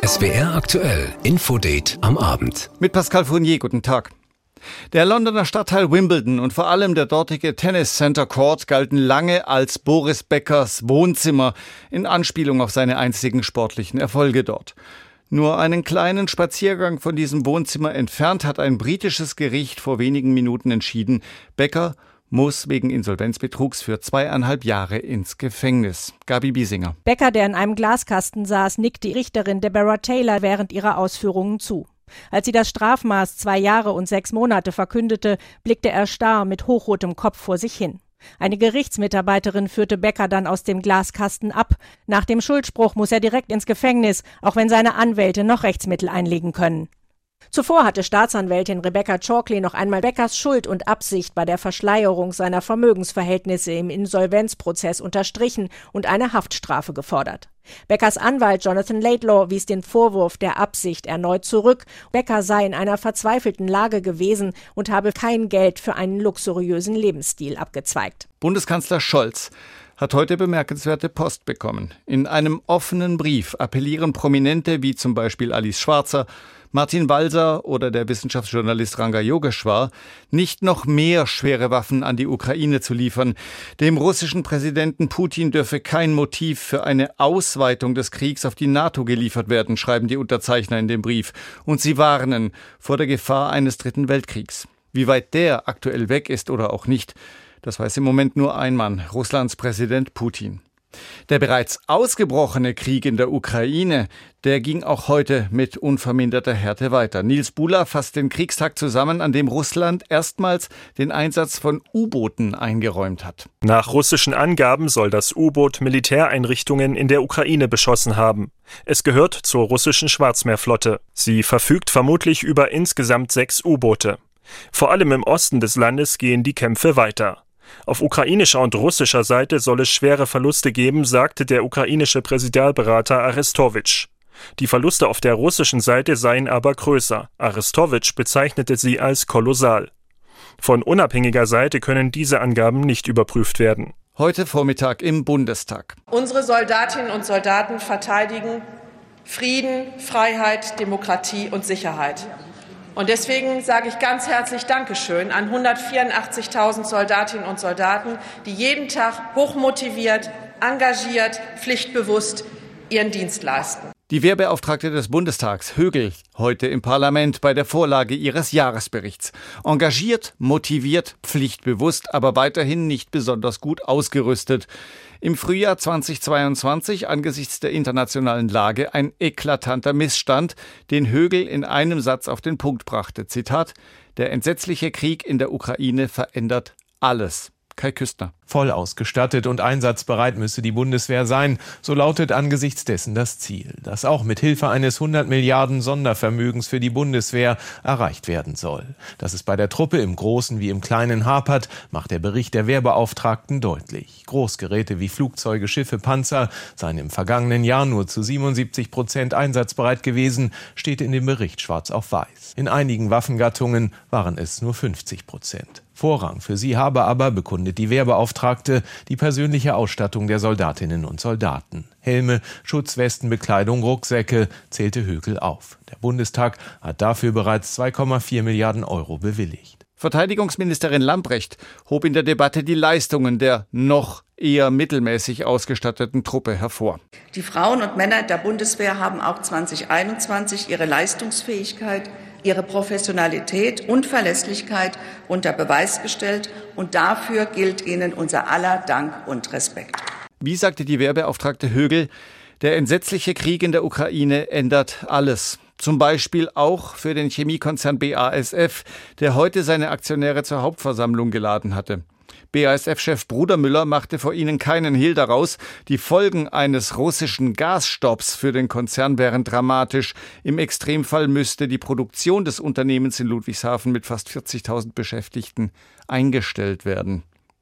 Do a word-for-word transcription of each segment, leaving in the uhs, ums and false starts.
S W R aktuell, Infodate am Abend. Mit Pascal Fournier, guten Tag. Der Londoner Stadtteil Wimbledon und vor allem der dortige Tennis Center Court galten lange als Boris Beckers Wohnzimmer, in Anspielung auf seine einzigen sportlichen Erfolge dort. Nur einen kleinen Spaziergang von diesem Wohnzimmer entfernt hat ein britisches Gericht vor wenigen Minuten entschieden, Becker muss wegen Insolvenzbetrugs für zweieinhalb Jahre ins Gefängnis. Gabi Biesinger. Becker, der in einem Glaskasten saß, nickt die Richterin Deborah Taylor während ihrer Ausführungen zu. Als sie das Strafmaß zwei Jahre und sechs Monate verkündete, blickte er starr mit hochrotem Kopf vor sich hin. Eine Gerichtsmitarbeiterin führte Becker dann aus dem Glaskasten ab. Nach dem Schuldspruch muss er direkt ins Gefängnis, auch wenn seine Anwälte noch Rechtsmittel einlegen können. Zuvor hatte Staatsanwältin Rebecca Chalkley noch einmal Beckers Schuld und Absicht bei der Verschleierung seiner Vermögensverhältnisse im Insolvenzprozess unterstrichen und eine Haftstrafe gefordert. Beckers Anwalt Jonathan Laidlaw wies den Vorwurf der Absicht erneut zurück. Becker sei in einer verzweifelten Lage gewesen und habe kein Geld für einen luxuriösen Lebensstil abgezweigt. Bundeskanzler Scholz hat heute bemerkenswerte Post bekommen. In einem offenen Brief appellieren Prominente wie zum Beispiel Alice Schwarzer, Martin Walser oder der Wissenschaftsjournalist Ranga Yogeshwar, nicht noch mehr schwere Waffen an die Ukraine zu liefern. Dem russischen Präsidenten Putin dürfe kein Motiv für eine Ausweitung des Kriegs auf die NATO geliefert werden, schreiben die Unterzeichner in dem Brief. Und sie warnen vor der Gefahr eines dritten Weltkriegs. Wie weit der aktuell weg ist oder auch nicht, das weiß im Moment nur ein Mann, Russlands Präsident Putin. Der bereits ausgebrochene Krieg in der Ukraine, der ging auch heute mit unverminderter Härte weiter. Nils Buhler fasst den Kriegstag zusammen, an dem Russland erstmals den Einsatz von U-Booten eingeräumt hat. Nach russischen Angaben soll das U-Boot Militäreinrichtungen in der Ukraine beschossen haben. Es gehört zur russischen Schwarzmeerflotte. Sie verfügt vermutlich über insgesamt sechs U-Boote. Vor allem im Osten des Landes gehen die Kämpfe weiter. Auf ukrainischer und russischer Seite soll es schwere Verluste geben, sagte der ukrainische Präsidialberater Arestowitsch. Die Verluste auf der russischen Seite seien aber größer. Arestowitsch bezeichnete sie als kolossal. Von unabhängiger Seite können diese Angaben nicht überprüft werden. Heute Vormittag im Bundestag. Unsere Soldatinnen und Soldaten verteidigen Frieden, Freiheit, Demokratie und Sicherheit. Und deswegen sage ich ganz herzlich Dankeschön an hundertvierundachtzigtausend Soldatinnen und Soldaten, die jeden Tag hochmotiviert, engagiert, pflichtbewusst ihren Dienst leisten. Die Wehrbeauftragte des Bundestags, Högel, heute im Parlament bei der Vorlage ihres Jahresberichts. Engagiert, motiviert, pflichtbewusst, aber weiterhin nicht besonders gut ausgerüstet. Im Frühjahr zweitausendzweiundzwanzig angesichts der internationalen Lage ein eklatanter Missstand, den Högel in einem Satz auf den Punkt brachte. Zitat: Der entsetzliche Krieg in der Ukraine verändert alles. Kai Küstner. Voll ausgestattet und einsatzbereit müsse die Bundeswehr sein, so lautet angesichts dessen das Ziel, das auch mit Hilfe eines hundert Milliarden Sondervermögens für die Bundeswehr erreicht werden soll. Dass es bei der Truppe im Großen wie im Kleinen hapert, macht der Bericht der Wehrbeauftragten deutlich. Großgeräte wie Flugzeuge, Schiffe, Panzer seien im vergangenen Jahr nur zu siebenundsiebzig Prozent einsatzbereit gewesen, steht in dem Bericht schwarz auf weiß. In einigen Waffengattungen waren es nur fünfzig Prozent. Vorrang für sie habe aber, bekundet die Wehrbeauftragte, die persönliche Ausstattung der Soldatinnen und Soldaten. Helme, Schutzwesten, Bekleidung, Rucksäcke zählte Högel auf. Der Bundestag hat dafür bereits zwei Komma vier Milliarden Euro bewilligt. Verteidigungsministerin Lambrecht hob in der Debatte die Leistungen der noch eher mittelmäßig ausgestatteten Truppe hervor. Die Frauen und Männer der Bundeswehr haben auch zweitausendeinundzwanzig ihre Leistungsfähigkeit, ihre Professionalität und Verlässlichkeit unter Beweis gestellt, und dafür gilt ihnen unser aller Dank und Respekt. Wie sagte die Wehrbeauftragte Högel, der entsetzliche Krieg in der Ukraine ändert alles. Zum Beispiel auch für den Chemiekonzern B A S F, der heute seine Aktionäre zur Hauptversammlung geladen hatte. B A S F-Chef Brudermüller machte vor ihnen keinen Hehl daraus. Die Folgen eines russischen Gasstopps für den Konzern wären dramatisch. Im Extremfall müsste die Produktion des Unternehmens in Ludwigshafen mit fast vierzigtausend Beschäftigten eingestellt werden.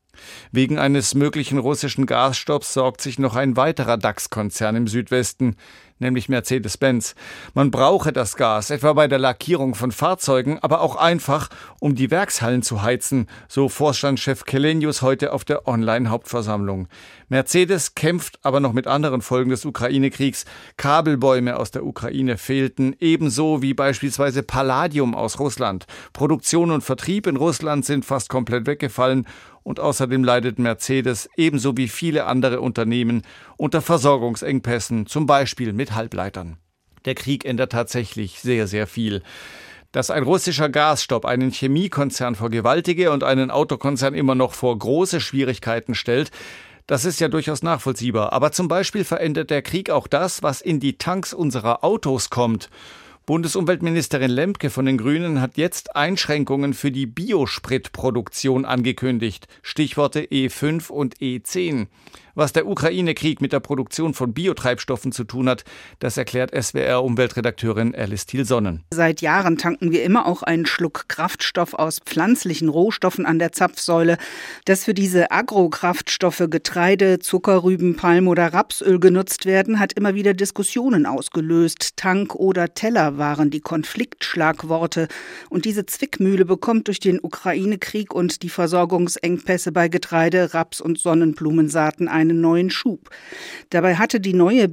Wegen eines möglichen russischen Gasstopps sorgt sich noch ein weiterer DAX-Konzern im Südwesten, nämlich Mercedes-Benz. Man brauche das Gas, etwa bei der Lackierung von Fahrzeugen, aber auch einfach, um die Werkshallen zu heizen, so Vorstandschef Källenius heute auf der Online-Hauptversammlung. Mercedes kämpft aber noch mit anderen Folgen des Ukraine-Kriegs. Kabelbäume aus der Ukraine fehlten, ebenso wie beispielsweise Palladium aus Russland. Produktion und Vertrieb in Russland sind fast komplett weggefallen und außerdem leidet Mercedes ebenso wie viele andere Unternehmen unter Versorgungsengpässen, zum Beispiel mit Halbleitern. Der Krieg ändert tatsächlich sehr, sehr viel. Dass ein russischer Gasstopp einen Chemiekonzern vor gewaltige und einen Autokonzern immer noch vor große Schwierigkeiten stellt, das ist ja durchaus nachvollziehbar. Aber zum Beispiel verändert der Krieg auch das, was in die Tanks unserer Autos kommt. Bundesumweltministerin Lemke von den Grünen hat jetzt Einschränkungen für die Biospritproduktion angekündigt. Stichworte E fünf und E zehn. Was der Ukraine-Krieg mit der Produktion von Biotreibstoffen zu tun hat, das erklärt S W R-Umweltredakteurin Alice Thiel-Sonnen. Seit Jahren tanken wir immer auch einen Schluck Kraftstoff aus pflanzlichen Rohstoffen an der Zapfsäule. Dass für diese Agrokraftstoffe Getreide, Zuckerrüben, Palm- oder Rapsöl genutzt werden, hat immer wieder Diskussionen ausgelöst. Tank oder Teller waren die Konfliktschlagworte. Und diese Zwickmühle bekommt durch den Ukraine-Krieg und die Versorgungsengpässe bei Getreide, Raps- und Sonnenblumensaaten einen neuen Schub. Dabei hatte die neue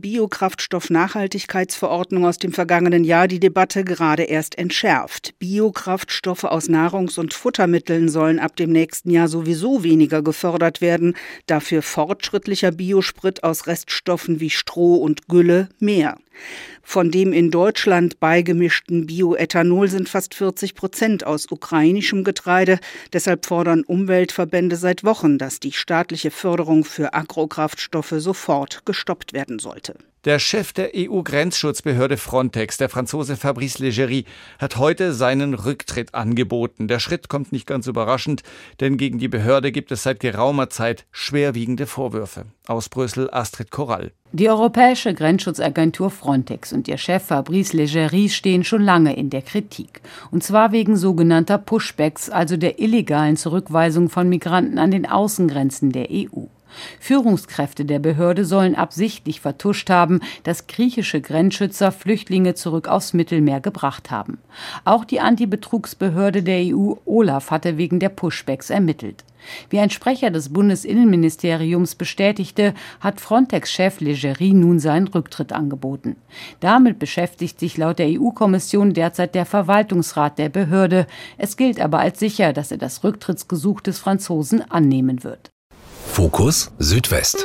Biokraftstoff-Nachhaltigkeitsverordnung aus dem vergangenen Jahr die Debatte gerade erst entschärft. Biokraftstoffe aus Nahrungs- und Futtermitteln sollen ab dem nächsten Jahr sowieso weniger gefördert werden, dafür fortschrittlicher Biosprit aus Reststoffen wie Stroh und Gülle mehr. Von dem in Deutschland beigemischten Bioethanol sind fast vierzig Prozent aus ukrainischem Getreide. Deshalb fordern Umweltverbände seit Wochen, dass die staatliche Förderung für Agrokraftstoffe sofort gestoppt werden sollte. Der Chef der E U-Grenzschutzbehörde Frontex, der Franzose Fabrice Leggeri, hat heute seinen Rücktritt angeboten. Der Schritt kommt nicht ganz überraschend, denn gegen die Behörde gibt es seit geraumer Zeit schwerwiegende Vorwürfe. Aus Brüssel Astrid Korall. Die Europäische Grenzschutzagentur Frontex und ihr Chef Fabrice Leggeri stehen schon lange in der Kritik. Und zwar wegen sogenannter Pushbacks, also der illegalen Zurückweisung von Migranten an den Außengrenzen der E U. Führungskräfte der Behörde sollen absichtlich vertuscht haben, dass griechische Grenzschützer Flüchtlinge zurück aufs Mittelmeer gebracht haben. Auch die Antibetrugsbehörde der E U, OLAF, hatte wegen der Pushbacks ermittelt. Wie ein Sprecher des Bundesinnenministeriums bestätigte, hat Frontex-Chef Leggeri nun seinen Rücktritt angeboten. Damit beschäftigt sich laut der E U-Kommission derzeit der Verwaltungsrat der Behörde. Es gilt aber als sicher, dass er das Rücktrittsgesuch des Franzosen annehmen wird. Fokus Südwest.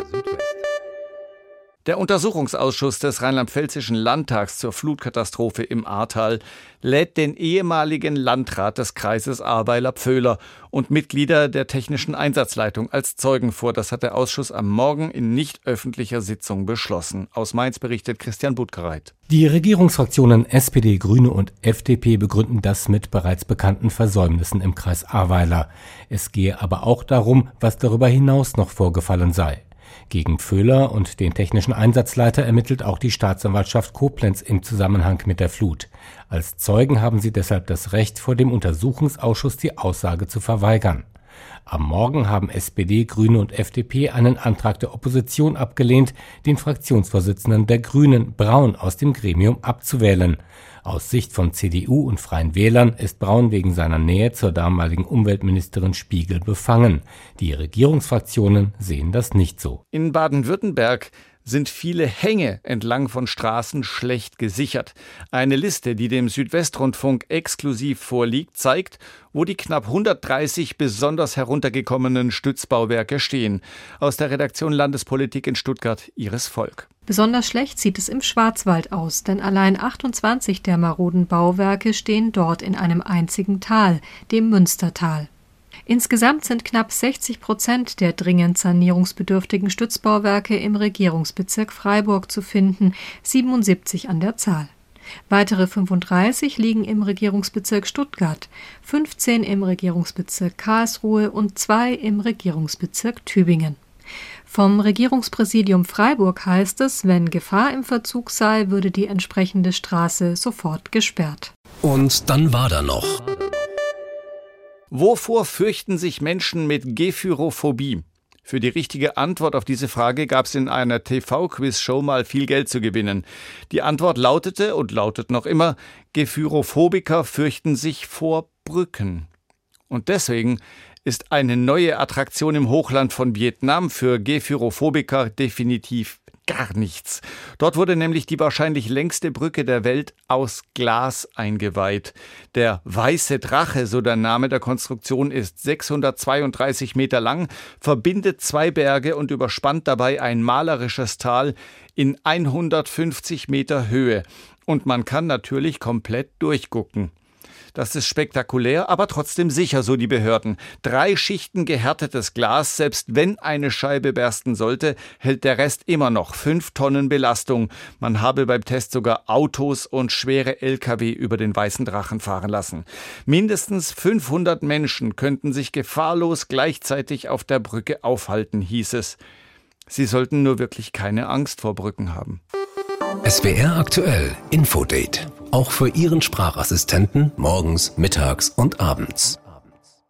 Der Untersuchungsausschuss des Rheinland-Pfälzischen Landtags zur Flutkatastrophe im Ahrtal lädt den ehemaligen Landrat des Kreises Ahrweiler-Pföhler und Mitglieder der Technischen Einsatzleitung als Zeugen vor. Das hat der Ausschuss am Morgen in nicht öffentlicher Sitzung beschlossen. Aus Mainz berichtet Christian Buttgereit. Die Regierungsfraktionen S P D, Grüne und F D P begründen das mit bereits bekannten Versäumnissen im Kreis Ahrweiler. Es gehe aber auch darum, was darüber hinaus noch vorgefallen sei. Gegen Pföhler und den technischen Einsatzleiter ermittelt auch die Staatsanwaltschaft Koblenz im Zusammenhang mit der Flut. Als Zeugen haben sie deshalb das Recht, vor dem Untersuchungsausschuss die Aussage zu verweigern. Am Morgen haben S P D, Grüne und F D P einen Antrag der Opposition abgelehnt, den Fraktionsvorsitzenden der Grünen, Braun, aus dem Gremium abzuwählen. Aus Sicht von C D U und Freien Wählern ist Braun wegen seiner Nähe zur damaligen Umweltministerin Spiegel befangen. Die Regierungsfraktionen sehen das nicht so. In Baden-Württemberg sind viele Hänge entlang von Straßen schlecht gesichert. Eine Liste, die dem Südwestrundfunk exklusiv vorliegt, zeigt, wo die knapp hundertdreißig besonders heruntergekommenen Stützbauwerke stehen. Aus der Redaktion Landespolitik in Stuttgart, Iris Volk. Besonders schlecht sieht es im Schwarzwald aus, denn allein achtundzwanzig der maroden Bauwerke stehen dort in einem einzigen Tal, dem Münstertal. Insgesamt sind knapp sechzig Prozent der dringend sanierungsbedürftigen Stützbauwerke im Regierungsbezirk Freiburg zu finden, siebenundsiebzig an der Zahl. Weitere fünfunddreißig liegen im Regierungsbezirk Stuttgart, fünfzehn im Regierungsbezirk Karlsruhe und zwei im Regierungsbezirk Tübingen. Vom Regierungspräsidium Freiburg heißt es, wenn Gefahr im Verzug sei, würde die entsprechende Straße sofort gesperrt. Und dann war da noch. Wovor fürchten sich Menschen mit Gephyrophobie? Für die richtige Antwort auf diese Frage gab es in einer T V-Quiz-Show mal viel Geld zu gewinnen. Die Antwort lautete und lautet noch immer: Gephyrophobiker fürchten sich vor Brücken. Und deswegen ist eine neue Attraktion im Hochland von Vietnam für Gephyrophobiker definitiv gar nichts. Dort wurde nämlich die wahrscheinlich längste Brücke der Welt aus Glas eingeweiht. Der Weiße Drache, so der Name der Konstruktion, ist sechshundertzweiunddreißig Meter lang, verbindet zwei Berge und überspannt dabei ein malerisches Tal in hundertfünfzig Meter Höhe. Und man kann natürlich komplett durchgucken. Das ist spektakulär, aber trotzdem sicher, so die Behörden. Drei Schichten gehärtetes Glas, selbst wenn eine Scheibe bersten sollte, hält der Rest immer noch fünf Tonnen Belastung. Man habe beim Test sogar Autos und schwere L K W über den Weißen Drachen fahren lassen. Mindestens fünfhundert Menschen könnten sich gefahrlos gleichzeitig auf der Brücke aufhalten, hieß es. Sie sollten nur wirklich keine Angst vor Brücken haben. S W R aktuell Infodate. Auch für Ihren Sprachassistenten morgens, mittags und abends.